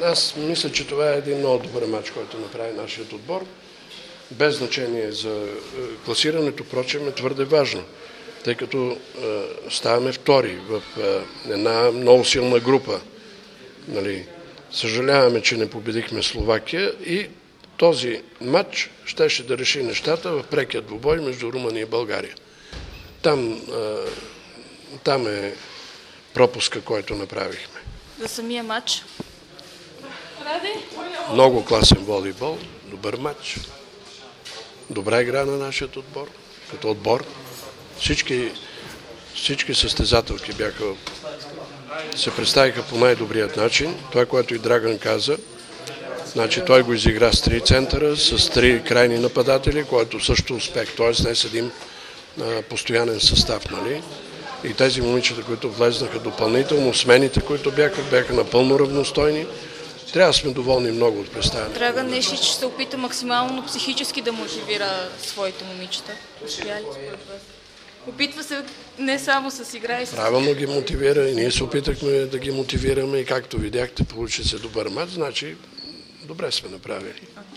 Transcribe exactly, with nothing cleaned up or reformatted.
аз мисля, че това е един много добър мач, който направи нашият отбор. Без значение за класирането, впрочем, е твърде важно, тъй като е, ставаме втори в е, една много силна група. Нали, съжаляваме, че не победихме Словакия и този матч щеше да реши нещата в прекия двубой между Румъния и България. Там, е, там е пропуска, който направихме. За самия матч? Много класен волейбол, добър матч, добра игра на нашия отбор, като отбор. Всички, всички състезателки бяха, се представиха по най-добрият начин. Това, което и Драган каза, значи той го изигра с три центъра, с три крайни нападатели, който също успех, т.е. не е един а, постоянен състав, нали? И тези момичета, които влезнаха допълнително, смените, които бяха, бяха напълно равностойни. Трябва да сме доволни много от представянето. Драган Нешич ще се опита максимално психически да мотивира своите момичета. Успя ли според вас? Опитва се не само с игра и с... Правилно ги мотивира и ние се опитахме да ги мотивираме и както видяхте, получи се добър мач, значи добре сме направили.